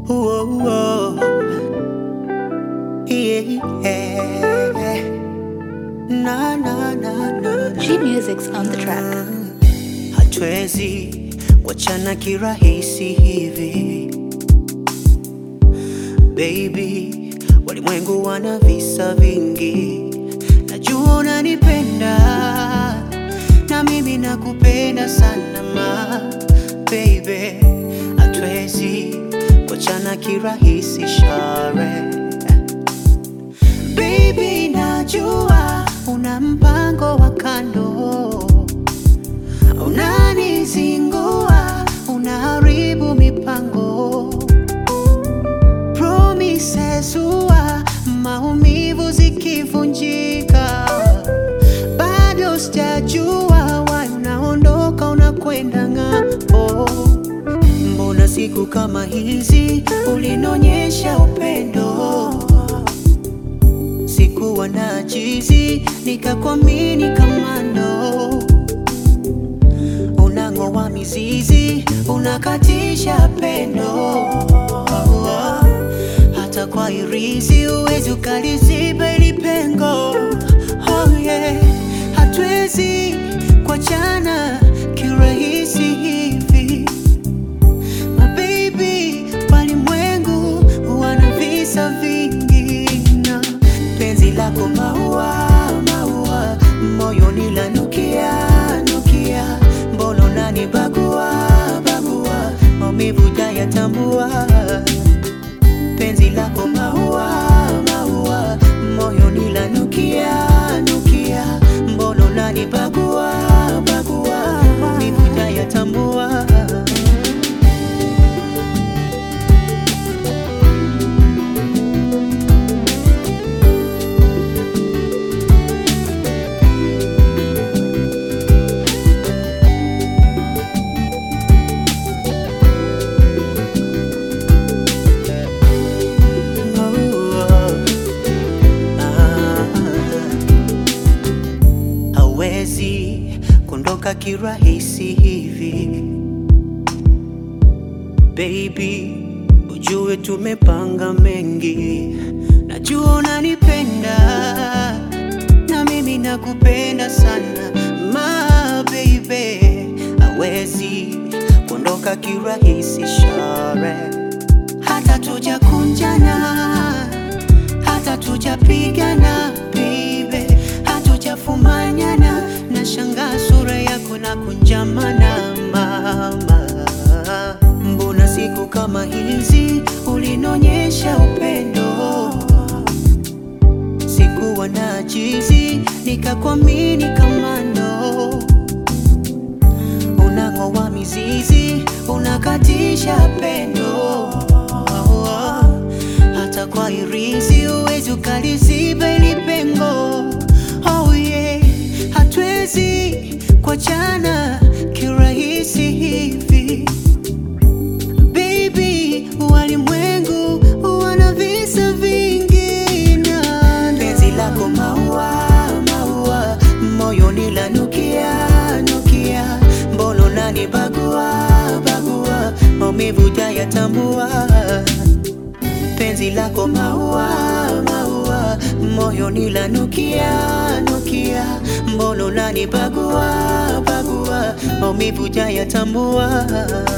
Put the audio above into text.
Whoa, whoa. Yeah. Na, na, na, na. G Music's on the track. Hatuwezi kuachana kirahisi hivi baby, walimwengu wana visa vingi. Najua unanipenda na mimi nakupenda sana ma baby, hatuwezi kuachana kirahisi share. Baby, najua una mpango wa kando, unanizingua, unaharibu mipango. Promises huwa maumivu zikivunjika, bado sijajua why unaondoka unakwenda ng'ambo. Mbona siku kama hizi ulinionyesha upendo, sikuwa najizi nikakuamini kamando. Unang'oa mizizi, unakatisha pendo, hata kwa irizi huwezi ukaliziba ili pengo. Oh yeah, hatuwezi kuachana kirahisi hivi my baby, walimwengu wana visa vingi na penzi lako maua, maua, moyoni lanukia, nukia. Mbona unanibagua, bagua, maumivu hujayatambua. Penzi lako maua, maua, moyoni lanukia, nukia. Mbona unanibagua, bagua, maumivu hujayatambua. Hawezi kuondoka kirahisi hivi baby, ujue tumepanga mengi. Najua unanipenda na mimi nakupenda sana my baby, hawezi kuondoka kirahisi share. Hata tujakunjana, hata tujapigana baby, hatujafumanyana, na shangaa sura yako na kunjamana mama. Mbona siku kama hizi ulinionyesha upendo, sikuwa najizi nikakuamini kamando. Unang'oa mizizi, unakatisha pendo, hata kwa irizi huwezi ukaliziba ili pengo. Oh yeah, hatuwezi kuachana kirahisi hivi baby, walimwengu wana visa vingi na penzi lako maua, maua, moyoni lanukia, nukia. Mbona unanibagua, bagua, maumivu hujayatambua. Penzi lako maua, maua, moyoni lanukia, nukia. Mbona unanibagua, bagua, maumivu hujayatambua.